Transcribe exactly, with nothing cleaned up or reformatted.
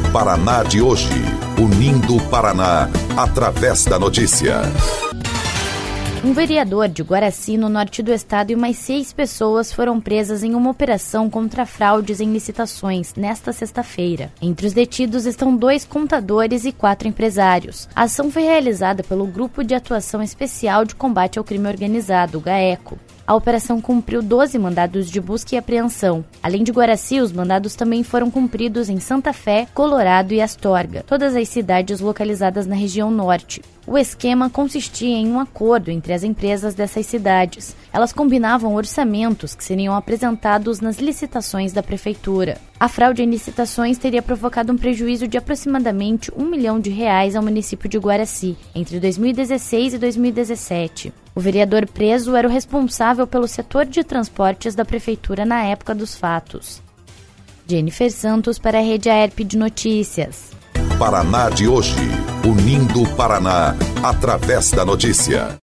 Paraná de hoje, unindo o Paraná através da notícia. Um vereador de Guaraci, no norte do estado, e mais seis pessoas foram presas em uma operação contra fraudes em licitações nesta sexta-feira. Entre os detidos estão dois contadores e quatro empresários. A ação foi realizada pelo Grupo de Atuação Especial de Combate ao Crime Organizado, GAECO. A operação cumpriu doze mandados de busca e apreensão. Além de Guaraci, os mandados também foram cumpridos em Santa Fé, Colorado e Astorga, todas as cidades localizadas na região norte. O esquema consistia em um acordo entre as empresas dessas cidades. Elas combinavam orçamentos que seriam apresentados nas licitações da prefeitura. A fraude em licitações teria provocado um prejuízo de aproximadamente um milhão de reais ao município de Guaraci, entre dois mil e dezesseis e dois mil e dezessete. O vereador preso era o responsável pelo setor de transportes da prefeitura na época dos fatos. Jennifer Santos para a Rede Aerp de Notícias. Paraná de hoje, unindo o Paraná através da notícia.